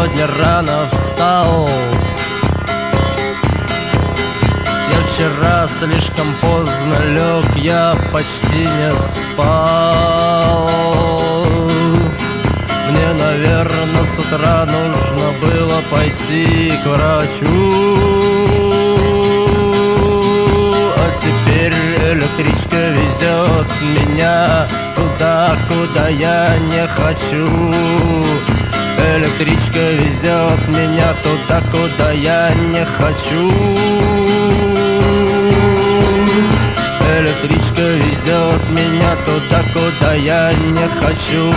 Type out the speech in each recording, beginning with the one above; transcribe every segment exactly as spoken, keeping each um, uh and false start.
сегодня рано встал. Я вчера слишком поздно лег, я почти не спал. Мне, наверное, с утра нужно было пойти к врачу. А теперь электричка везет меня туда, куда я не хочу. Электричка везет меня туда, куда я не хочу. Электричка везет меня туда, куда я не хочу.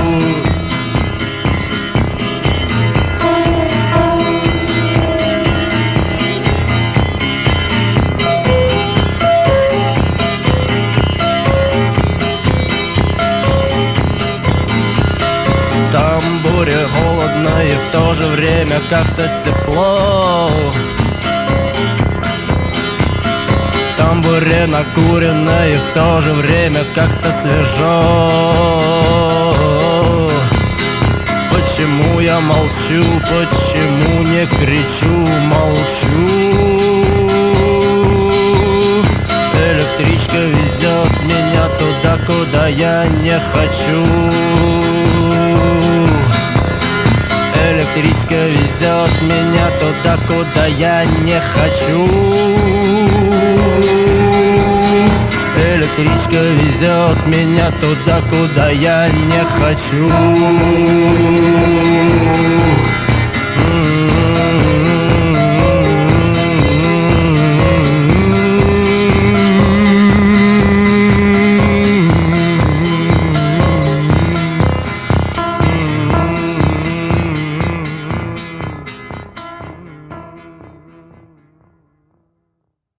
Там буря, холодно и в то же время как-то тепло. Там буря накурено и в то же время как-то свежо. Почему я молчу, почему не кричу, молчу? Электричка везет меня туда, куда я не хочу. Электричка везет меня туда, куда я не хочу. Электричка везет меня туда, куда я не хочу.